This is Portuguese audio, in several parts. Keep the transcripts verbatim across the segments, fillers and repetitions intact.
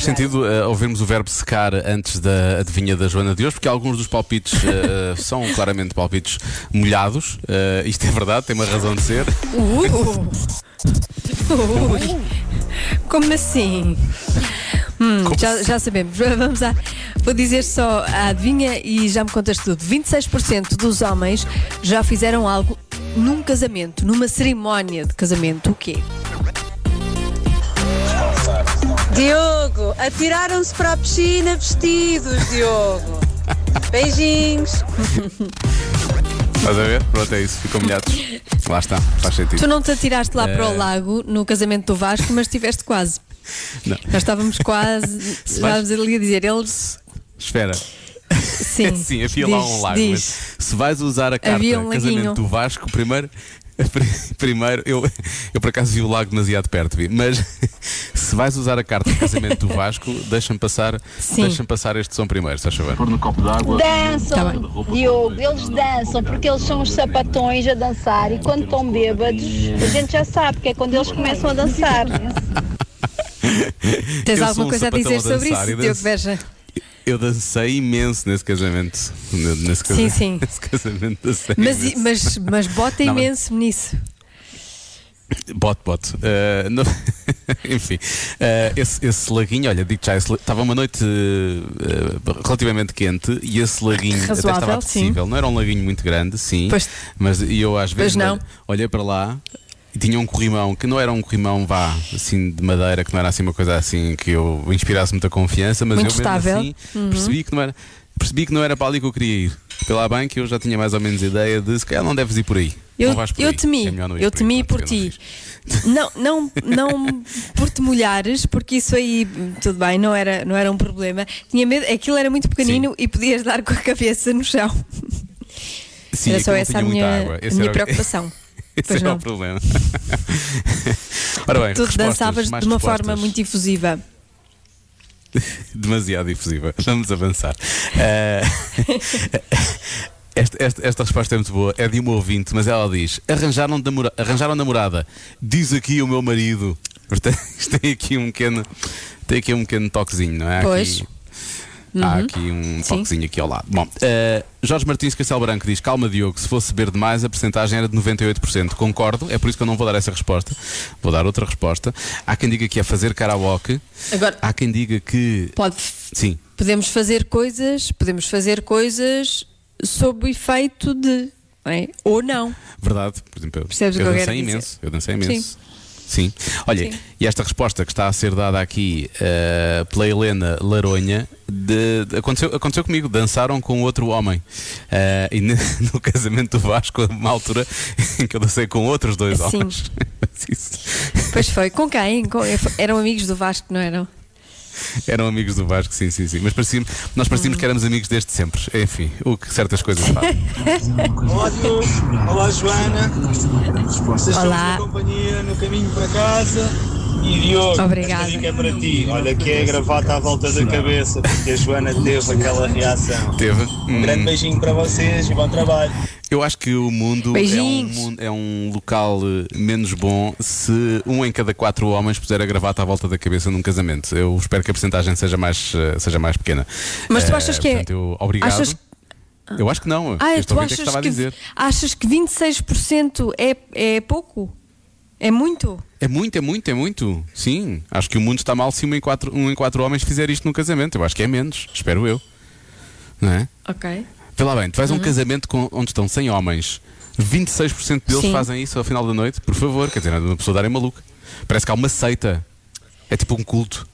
Faz sentido uh, ouvirmos o verbo secar antes da adivinha da Joana de hoje, porque alguns dos palpites uh, são claramente palpites molhados. Uh, isto é verdade, tem uma razão de ser. Uh. Ui. Como assim? Hum, Como já, assim? já sabemos. Vamos lá. Vou dizer só a adivinha e já me contas tudo. vinte e seis por cento dos homens já fizeram algo num casamento, numa cerimónia de casamento. O quê? Diogo, atiraram-se para a piscina vestidos, Diogo. Beijinhos. Estás a ver? Pronto, é isso, ficam molhados. Lá está, faz sentido. Tu não te atiraste lá É. para o lago no casamento do Vasco, mas estiveste quase. Não. Nós estávamos quase. Se vais- Estávamos ali a dizer, eles. Espera. Sim, Sim, havia lá diz, um lago. diz. Mas se vais usar a carta Havia um laguinho. casamento do Vasco, primeiro. Primeiro, eu, eu por acaso vi o lago demasiado perto, vi, mas se vais usar a carta de casamento do Vasco, deixa-me passar, Sim. deixa-me passar este som primeiro, se faz favor. Dançam, Tá bem. Diogo, eles dançam porque eles são os sapatões a dançar e quando estão bêbados, a gente já sabe que é quando eles começam a dançar. Tens Eu sou alguma um coisa a sapatão dizer a sobre dançar isso, e Diogo danço. Beja? Eu dancei imenso nesse casamento. Nesse Sim, casamento, sim. Nesse casamento dancei Mas, imenso. mas, mas bota Não, mas- imenso nisso. Bote, bote. Uh, não- Enfim, uh, esse, esse laguinho, olha, digo já, esse la- estava uma noite uh, relativamente quente e esse laguinho até Razoável, estava sim. apetecível. Não era um laguinho muito grande, sim, Pois- mas e eu às vezes Pois não. olha- olhei para lá e tinha um corrimão que não era um corrimão, vá, assim, de madeira, que não era assim uma coisa assim que eu inspirasse muita confiança, mas Muito eu mesmo estável. assim Uhum. percebi que não era. Percebi que não era para ali que eu queria ir. Pela bem que eu já tinha mais ou menos ideia de se calhar não deves ir por aí. Eu, não vais por eu aí. temi, É melhor não ir eu por aí. temi Pronto, por eu não ti. fiz. Não, não, não por te molhares, porque isso aí, tudo bem, não era, não era um problema. Tinha medo, aquilo era muito pequenino e podias dar com a cabeça no chão. Sim, Era só aquilo não essa a tinha muita minha, água. a Esse minha era- preocupação. Esse Pois era não. o problema. Ora bem, Tu respostas, dançavas mais de uma respostas. forma muito efusiva. Demasiado difusiva. Vamos avançar. Eh, esta, esta, esta resposta é muito boa. É de uma ouvinte, mas ela diz: arranjaram, namora arranjaram namorada. Diz aqui o meu marido. Portanto, isto tem aqui um pequeno, tem aqui um pequeno toquezinho, não é? Há Pois. Aqui, Há aqui um Sim. toquezinho aqui ao lado. Bom, eh, Jorge Martins Castelo Branco diz: calma, Diogo, se fosse beber demais, a percentagem era de noventa e oito por cento. Concordo, é por isso que eu não vou dar essa resposta. Vou dar outra resposta. Há quem diga que é fazer karaoke. Agora, Há quem diga que. pode, Sim. podemos fazer coisas, podemos fazer coisas sob o efeito de, não é? Ou não. Verdade, por exemplo, eu, Percebes o eu que eu dancei quero dizer? imenso, eu dancei imenso. Sim. Olha, Sim. e esta resposta que está a ser dada aqui eh, pela Helena Laronha de- de- aconteceu, aconteceu comigo, dançaram com outro homem. Eh, e ne- no casamento do Vasco, a uma altura em que eu dancei com outros dois Sim. homens. Isso. Pois foi. Com quem? Com- eram amigos do Vasco, não eram? Eram amigos do Vasco, sim, sim, sim. Mas parecíamos, nós parecíamos que éramos amigos desde sempre. Enfim, o que certas coisas fazem. Olá Diogo, olá Joana, vocês Olá. estão na companhia no caminho para casa. E Diogo, Obrigada. esta dica é para ti, olha que é a gravata à volta da cabeça, porque a Joana teve aquela reação. Teve. Um grande beijinho para vocês e bom trabalho. Eu acho que o mundo é um, Beijinhos. mundo- é um local eh, menos bom se um em cada quatro homens puser a gravata à volta da cabeça num casamento. Eu espero que a porcentagem seja mais, eh, seja mais pequena. Mas tu Eh, achas que é- portanto, eu, obrigado. achas- Eu acho que não. Ah, Este tu ouvinte é achas que estava a que, dizer. achas que vinte e seis por cento é, é pouco? É muito? É muito, é muito, é muito. Sim, acho que o mundo está mal se um em quatro, um em quatro homens fizer isto num casamento. Eu acho que é menos, espero eu. Não é? Ok. Vê lá bem, tu vais a um casamento com, onde estão cem homens, vinte e seis por cento deles Sim. fazem isso ao final da noite, por favor, quer dizer, não é de uma pessoa darem maluca. Parece que há uma seita. É tipo um culto.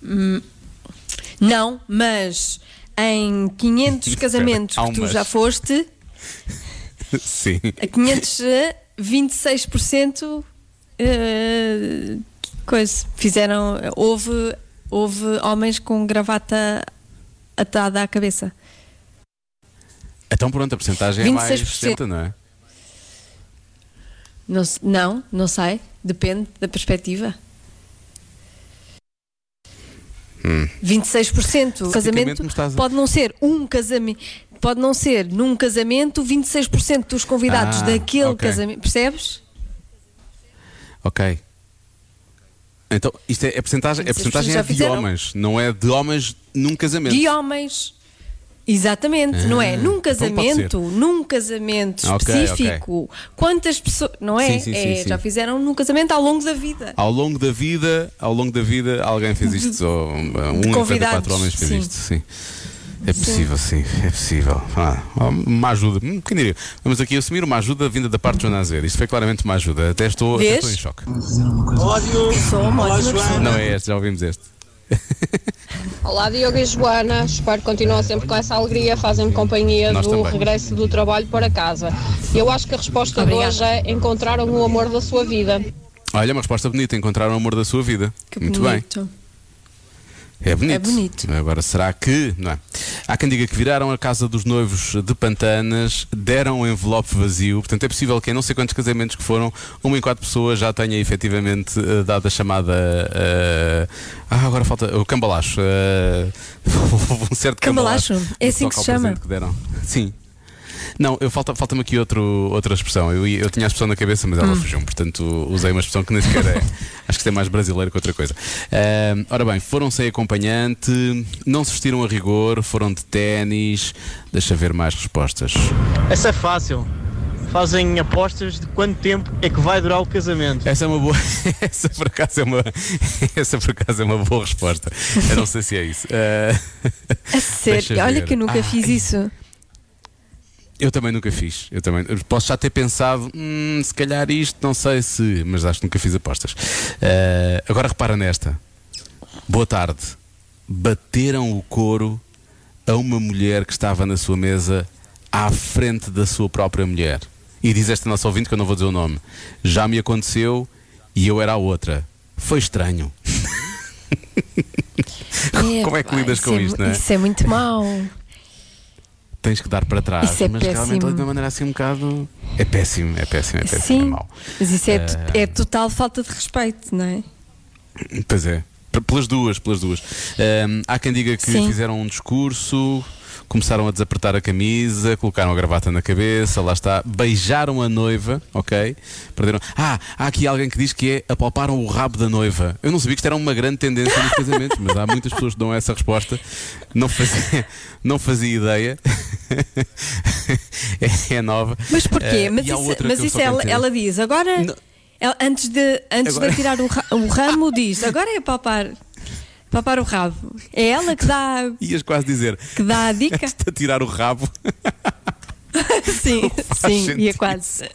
Não, mas em quinhentos Espera, casamentos há que tu umas. já foste, Sim. a quinhentos, eh, vinte e seis por cento eh, coisa, fizeram, houve, houve homens com gravata atada à cabeça. Então pronto, a porcentagem é mais vinte e seis por cento. sessenta, não é? Não, se- não, não sei, depende da perspectiva. Hum. vinte e seis por cento casamento me estás a- pode não ser um casamento, pode não ser num casamento vinte e seis por cento dos convidados Ah, daquele ok. casamento, percebes? Ok. Então, isto é, é percentagem, a percentagem já é de fizeram. homens, não é de homens num casamento. De homens. Exatamente, Ah, não é? Num então pode casamento, num casamento Ok, específico. Quantas pessoas, não é? Sim, sim, sim, É, sim. já fizeram num casamento ao longo da vida. Ao longo da vida, ao longo da vida, alguém fez isto. Ou, um em cada convidados, quatro homens fez sim. isto, sim. É possível, sim, é possível. Ah, uma ajuda, hum, quem diria? Vamos aqui assumir uma ajuda vinda da parte de Joana Azevedo. Isto foi claramente uma ajuda. Até estou, até Vês? estou em choque. Olá, Diogo. Sou uma Olá, ótima pessoa. Joana. Não é este, já ouvimos este. Olá Diogo e Joana, espero que continuem sempre com essa alegria, fazem-me companhia Nós do também. regresso do trabalho para casa. Eu acho que a resposta Obrigada. de hoje é encontraram o amor da sua vida. Olha, uma resposta bonita. Encontraram o amor da sua vida. Que Muito bem. bonito. É bonito. É bonito. Agora, será que. Não é? Há quem diga que viraram a casa dos noivos de Pantanas, deram um envelope vazio. Portanto, é possível que em não sei quantos casamentos que foram, uma em quatro pessoas já tenha efetivamente eh, dado a chamada. eh, ah, agora falta. O cambalacho. eh, um certo cambalacho. Cambalacho? É assim no que toque se ao chama? presente que deram. Sim. Não, eu, falta, falta-me aqui outro, outra expressão. Eu, ia- eu tinha a expressão na cabeça, mas ela Hum. fugiu-me. Portanto, usei uma expressão que nem sequer é. Acho que isto é mais brasileiro que outra coisa. Ahm, ora bem, foram sem acompanhante, não se vestiram a rigor, foram de ténis. Deixa ver mais respostas. Essa é fácil. Fazem apostas de quanto tempo é que vai durar o casamento. Essa é uma boa. Essa por acaso é uma. Essa por acaso é uma boa resposta. Eu não sei se é isso. Ah, A sério, Deixa olha ver. que eu nunca Ai. fiz isso. Eu também nunca fiz. Eu também eu posso já ter pensado, hum, se calhar isto, não sei se, mas acho que nunca fiz apostas. Ah, agora repara nesta. Boa tarde. Bateram o couro a uma mulher que estava na sua mesa à frente da sua própria mulher. E diz esta nossa ouvinte, que eu não vou dizer o nome. Já me aconteceu e eu era a outra. Foi estranho. Como é que Epá, lidas isso com é isto, mu- não é? Isso é muito mau. Tens que dar para trás, Isso é mas realmente péssimo. de uma maneira assim um bocado. É péssimo, é péssimo, é péssimo, é Sim, mau. mas isso é, to- Ah. é total falta de respeito, não é? Pois é, P- pelas duas, pelas duas. Ahm, há quem diga que Sim. fizeram um discurso, começaram a desapertar a camisa, colocaram a gravata na cabeça, lá está, beijaram a noiva, ok? Perderam. Ah, há aqui alguém que diz que é apalparam o rabo da noiva. Eu não sabia que isto era uma grande tendência nos casamentos, mas há muitas pessoas que dão essa resposta. Não fazia, não fazia ideia. é, é nova. Mas porquê? Ah, mas e há isso, outra mas que eu isso só ela, quero dizer. ela diz, agora, Não. ela- antes, de, antes Agora- de tirar o, ra- o ramo, diz, agora é palpar, palpar o rabo. É ela que dá, Ias quase dizer. que dá a dica? Antes de tirar o rabo. Sim, sim, sentido ia quase.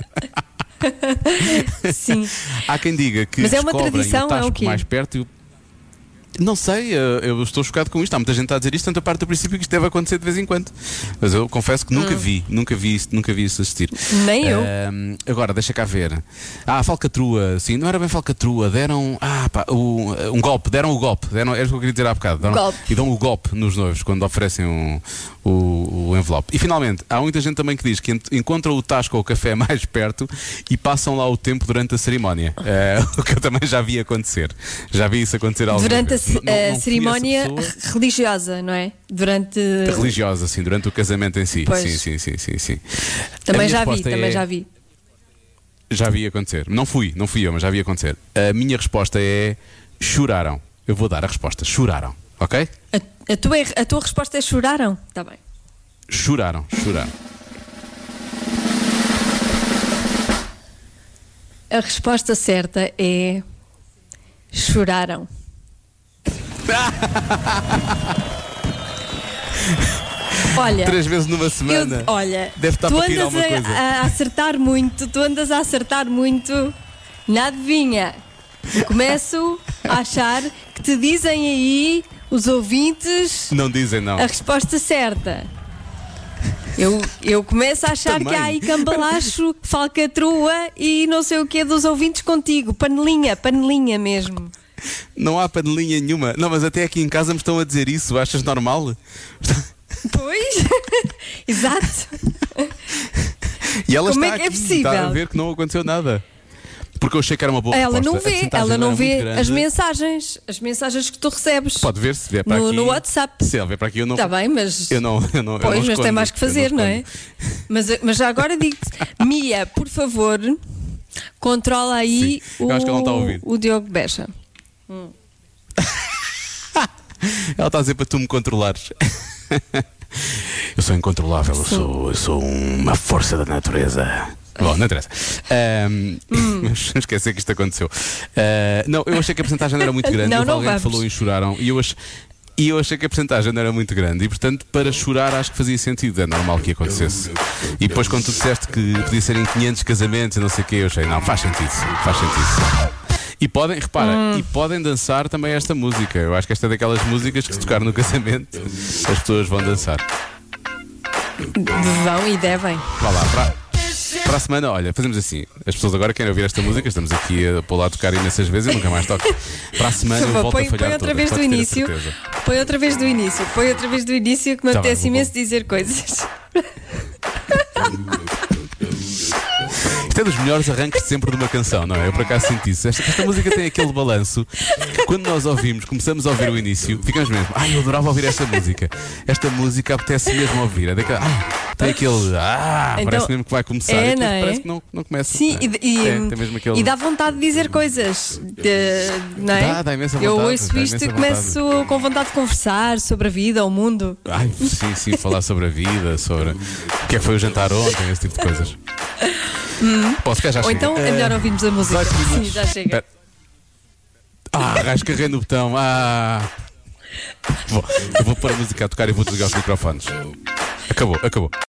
Sim. Há quem diga que Mas é uma descobrem tradição, o é o tasco quê? mais perto e o... Não sei, eu eu estou chocado com isto. Há muita gente a dizer isto, tanto a parte do princípio que isto deve acontecer de vez em quando. Mas eu confesso que nunca vi, nunca vi isso, nunca vi isso assistir. Hum. Nem eu. Ahm, agora, deixa cá ver. Ah, falcatrua, sim, não era bem falcatrua, deram. Ah, pá, o- um golpe, deram o golpe. Deram, era o que eu queria dizer há bocado. Deram- Golpe. E dão o golpe nos noivos quando oferecem um- o, o envelope. E finalmente, há muita gente também que diz que ent- encontram o tasco ou o café mais perto e passam lá o tempo durante a cerimónia. Eh, o que eu também já vi acontecer. Já vi isso acontecer algumas Durante a, vezes. ce- Não- não- a não fui essa cerimónia pessoa. religiosa, não é? Durante. Religiosa, sim, durante o casamento em si. Pois. Sim, sim, sim, sim, sim. A Também minha já vi, resposta também é- já vi. Já vi acontecer. Não fui, não fui eu, mas já vi acontecer. A minha resposta é choraram. Eu vou dar a resposta. Choraram. Ok? A, a, tua, a tua resposta é choraram? Está bem. Choraram, choraram. A resposta certa é choraram. Olha, Três vezes numa eu, semana. olha, Deve estar tu para tirar andas alguma a, coisa. a acertar muito, tu andas a acertar muito na adivinha. Eu começo a achar que te dizem aí os ouvintes Não dizem não. a resposta certa. Eu, eu começo a achar Também. que há aí cambalacho, falcatrua e não sei o que dos ouvintes contigo. Panelinha, panelinha mesmo. Não há panelinha nenhuma. Não, mas até aqui em casa me estão a dizer isso. Achas normal? Pois, exato. E ela Como está é que é aqui, possível? está a ver que não aconteceu nada. Porque eu achei que era uma boa Ela resposta. não A vê, percentagem ela não era muito vê grande. as mensagens, as mensagens que tu recebes. Pode ver se vier para no, aqui. no WhatsApp. Se ela vier para aqui, eu não. Está bem, mas. Eu não, eu não, eu Pois, não mas escondo, tem mais que eu não fazer, não, é? escondo. Mas, mas já agora digo-te, Mia, por favor, controla aí Sim, eu acho que ela não está a ouvir. o, o Diogo Beja. Hum. Ela está a dizer para tu me controlares. Eu sou incontrolável, eu sou, eu sou uma força da natureza. Bom, não interessa. Um, hum. Mas não esquecer que isto aconteceu. Uh, não, eu achei que a porcentagem não era muito grande. Não, Houve não alguém vamos. que falou e choraram. E eu, ach... e eu achei que a porcentagem não era muito grande. E portanto, para chorar, acho que fazia sentido. É normal que acontecesse. E depois, quando tu disseste que podia ser em quinhentos casamentos e não sei o quê, eu achei, não, faz sentido. Faz sentido. E podem, repara, hum. e podem dançar também esta música. Eu acho que esta é daquelas músicas que se tocar no casamento, as pessoas vão dançar. Vão e devem. Vá lá, para, para a semana, olha, fazemos assim. As pessoas agora querem ouvir esta música, estamos aqui a pôr lá a tocar imensas vezes e nunca mais toco. Para a semana eu volto põe, a falhar põe outra todas, vez do início. Põe outra vez do início. Põe outra vez do início que me tá apetece bem, imenso dizer coisas. Isto é dos melhores arranques de sempre de uma canção, não é? Eu por acaso senti isso. Esta, esta música tem aquele balanço que quando nós ouvimos, começamos a ouvir o início, ficamos mesmo, ai, eu adorava ouvir esta música. Esta música apetece mesmo ouvir. É daquela, ah, tem aquele, ah, então, parece mesmo que vai começar. É, e não é? Parece que não, não começa. Sim, é? e, e, é, tem mesmo aquele... e dá vontade de dizer coisas. De, não é? Dá, dá imensa vontade. Eu ouço dá isto e imensa começo vontade. com vontade de conversar sobre a vida, o mundo. Ai, sim, sim, falar sobre a vida, sobre o que é que foi o jantar ontem, esse tipo de coisas. Hum. Posso, já Ou chega. então é melhor ouvirmos a música. Sim, já chega. Pera. Ah, rascarrei no botão. Ah. Bom, eu vou pôr a música a tocar e vou desligar os microfones. Acabou, acabou.